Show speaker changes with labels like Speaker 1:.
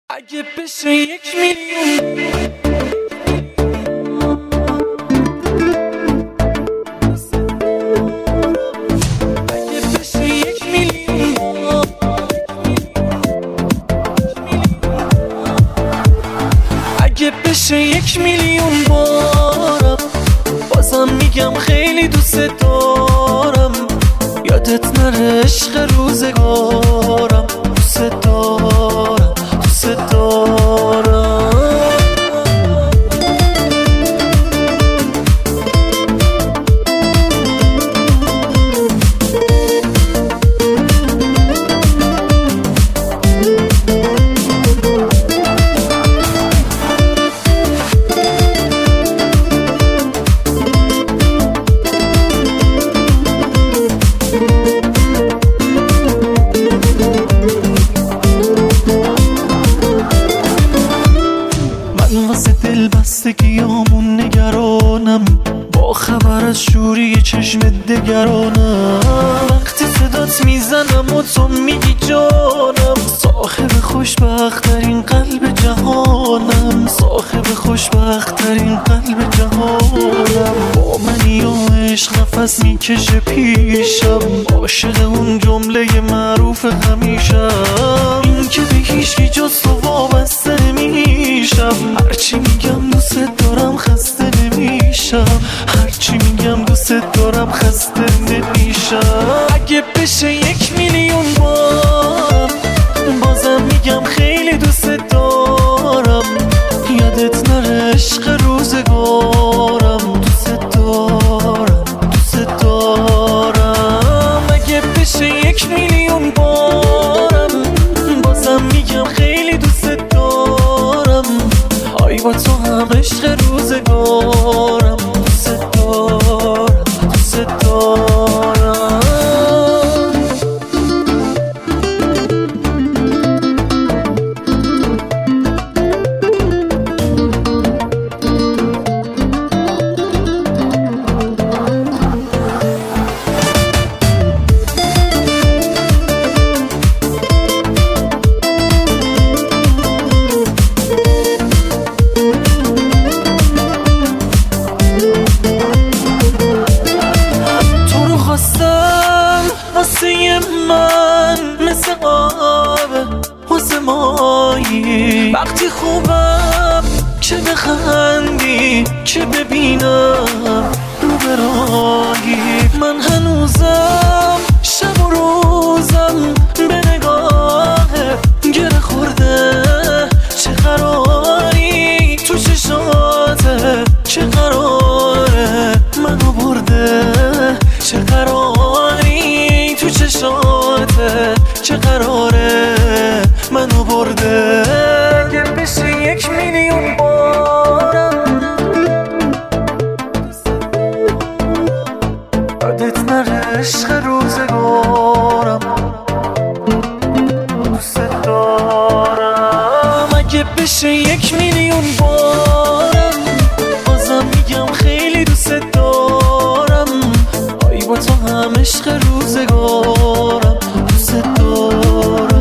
Speaker 1: اگه بشه 1,000,000 اگه بشه 1,000,000 اگه بشه 1,000,000 بارم بازم میگم خیلی دوست دارم. یادت نره عشق روزگارم، دوست دارم دوست دارم. واسه دل بستگیامون نگرانم، با خبر از شوری چشم دگرانم. وقتی صدات میزنم و تو میگی جانم، صاحب خوشبخت‌ترین قلب جهانم، صاحب خوشبخت‌ترین قلب جهانم. با منی و عشق نفس میکشه پیشم، عاشق اون جمله معروف همیشم، این که به هیچکی جز تو وابسته نمیشم. هرچی میگم دوست دارم خسته نمیشم، هرچی میگم دوست دارم خسته نمیشم. اگه بشه 1,000,000 بارم بازم میگم خیلی دوست دارم. یادت نره عشق روزگارم، دوست دارم دوست دارم. اگه بشه 1,000,000 بارم بازم میگم خیلی دوست دارم. آی با تو هم عشق روزگارم، دوست دارم دوست دارم. واسه من مثل آب واسه مایی، وقتی خوبم چه بخندی چه ببینم رو براهی. من هنوزم شب و روزم به نگاه گره خورده. چه قراری تو چشاته، چه قراره منو برده، چه قراری تو چشاته، چه قراره منو برده. اگه بشه 1,000,000 بارم یادت نره عشق روزگارم، دوست دارم. اگه بشه 1,000,000 بارم بازم میگم خیلی دوست دارم. آی با تو هم عشق روزگارم، دوست دارم.